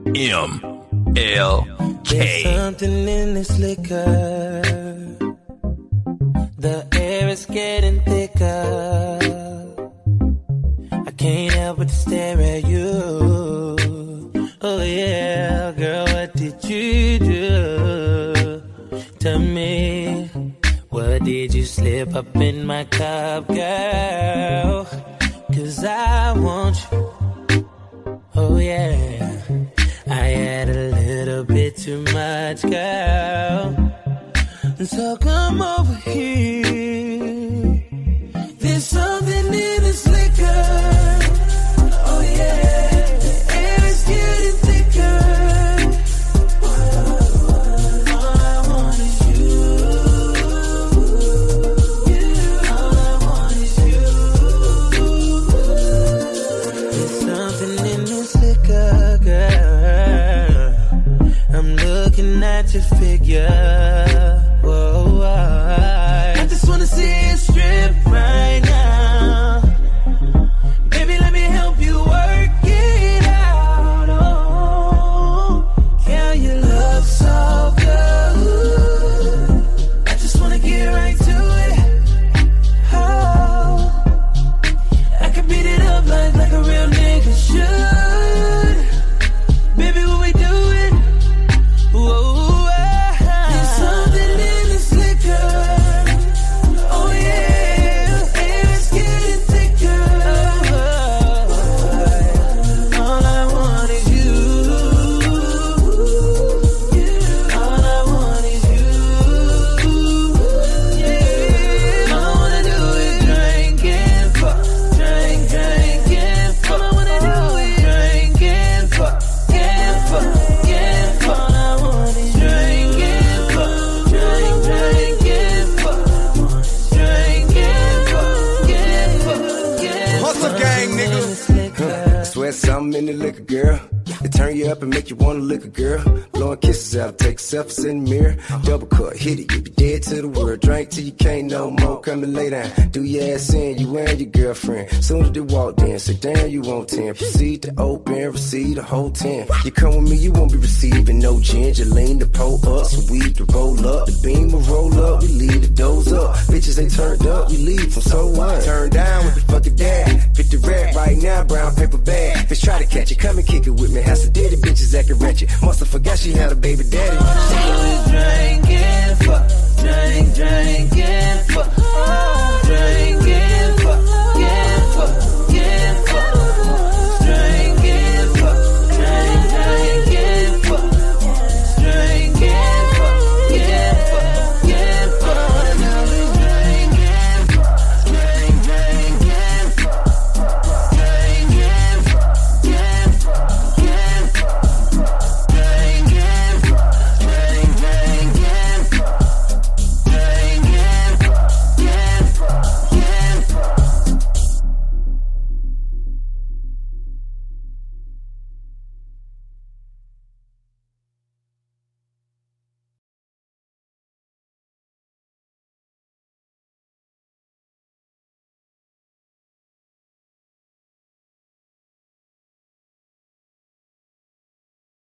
MLK. There's something in this liquor. The air is getting thicker. I can't help but stare at you. Oh yeah, girl, what did you do? Tell me, what did you slip up in my cup, girl? 'Cause I want you. Oh yeah, I had a little bit too much, girl. So come over here. There's something in this liquor. Oh yeah, the air is getting thicker. All I want is you. All I want is you. There's something in this liquor, girl. I'm looking at your figure. Whoa, I just wanna see it strip right now. Baby, let me help you work it out. Oh, girl, you look so good. I just wanna get right to it. Oh, I can beat it up like a real nigga should. Baby, when we do it, whoa. Something in the liquor, girl. It turn you up and make you wanna lick a girl. Blowing kisses out, take selfies in the mirror. Double cut, hit it, you be dead to the world. Drink till you can't no more, come and lay down. Do your ass in, you and your girlfriend. Soon as they walked in, say damn, you want 10. Proceed to open, receive the whole 10. You come with me, you won't be receiving no ginger. Lean the pole up, some weed to roll up. The beam will roll up, we leave the doors up. Bitches ain't turned up, we leave from so what? Turn down with the fucking dad. 50 rat right now, brown paper bag. Bitch try to catch it, come and kick it with me. Has to did it, bitches acting wretched. Musta forgot she had a baby daddy. She was drinking, fuck, drinking, fuck.